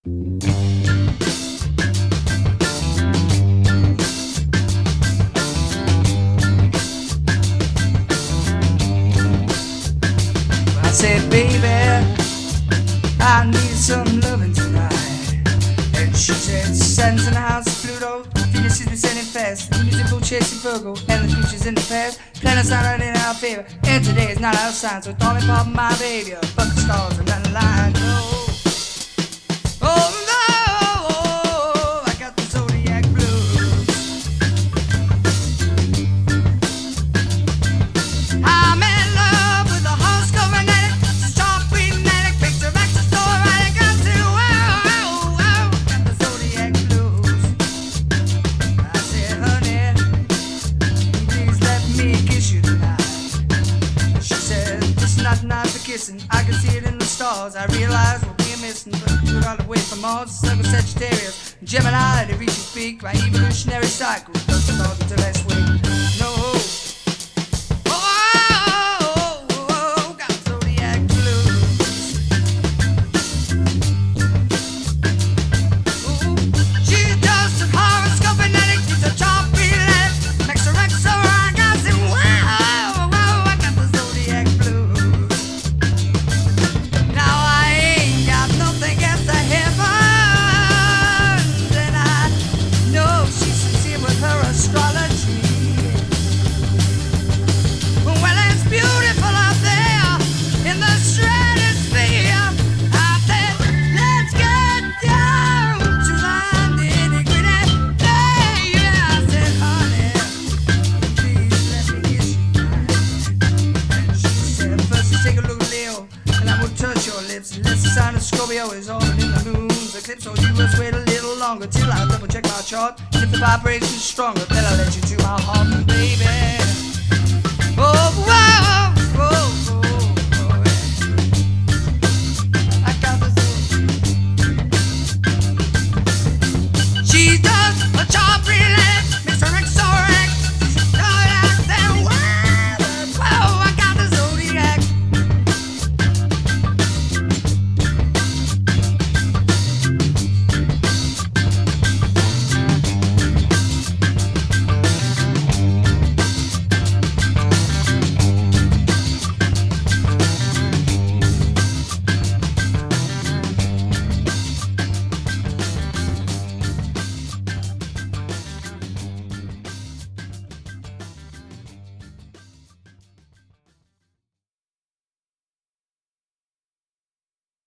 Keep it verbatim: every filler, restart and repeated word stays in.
I said, baby, I need some loving tonight. And she said, Saturn's in the house, Pluto, Venus is descending fast, musical chasing Virgo, and the future's in the past. Planets are not in our favor, and today is not our sign. So don't me pop my baby, fuck the stars and that line. Oh, oh no, I got the zodiac blues. I'm in love with the horoscope fanatic, star fanatic, picture extra story writing. Got to, oh, oh, oh, got the zodiac blues. I said, honey, please let me kiss you tonight. She said, this is not the night for kissing. I can see it in the stars. I realize what we're missing, but we got away from Mars, Circle Sagittarius, Gemini, they reach its peak. My evolutionary cycle doesn't start until next week. No. Oh, oh, oh, oh, got zodiac blues. Ooh, she does the horoscope fanatic, she's a chart fanatic, makes her ex so I got it. Wow, wow, I got the zodiac blues. Now I ain't got nothing against the heavens, and I know she's sincere with her astrology. Well, it's beautiful out there in the stratosphere. I said, let's get down to the nitty-gritty. Hey, yeah, I said, honey, please let me kiss you tonight. And she said, first let's take a look at Leo, and I will touch your lips. Unless the sign of Scorpio is all in the moon's eclipse, so you must wait a little longer till I double check my chart. And if the vibration's stronger, then I'll let you to my heart, baby. Oh, wow.